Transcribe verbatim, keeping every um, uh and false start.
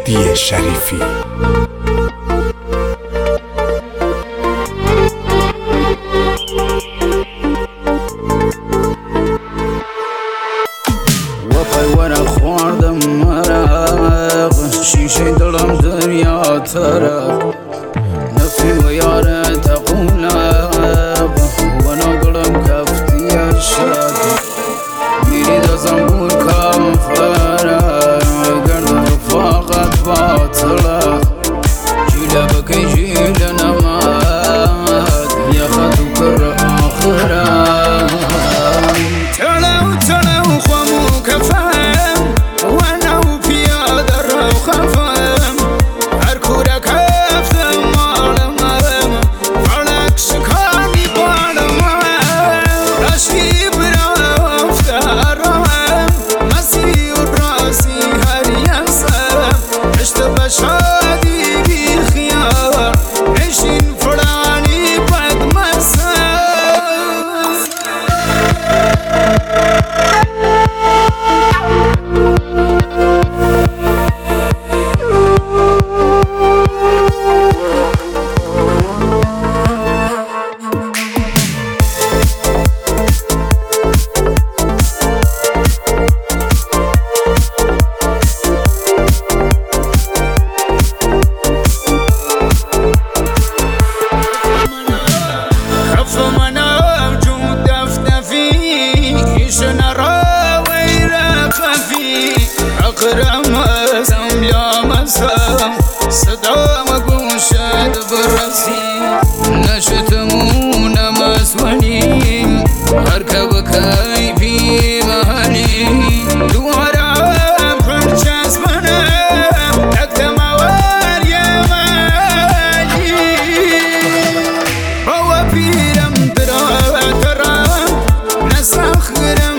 مهدی شریفی. وەرە خواردم مەرەق شیشەی دڵم دنیا تەرەق نەفی و یارەتە قوڵەق وەنە دڵم کەفتیە شەق میری دەزەم بوو کافەرە گەردە ڕفاقەت باتڵە جیلە بکەی جیلە نەمات یەخەت و کڕ ئاخرە تەلە و تەلە و خۆم و کەفەم وەنە و پیادە ڕەو خەفەم هەر کوورە کەفتم ماڵەمەم فەڵەک شکامی باڵەمە ڕەشی برافتە ڕەوەم مەسی و ڕاستی هەر یەکسەم هشتە بە شادی بیخیاوە عیشین فڕانی بەدمەسە أقرمزم يا مسام صدام قوشد برسي نشتمون مسوني أركب كيفي مهلي دوارم فرشاس منام تكتم وار يا مالي هو بيرم درا ترام نسخرم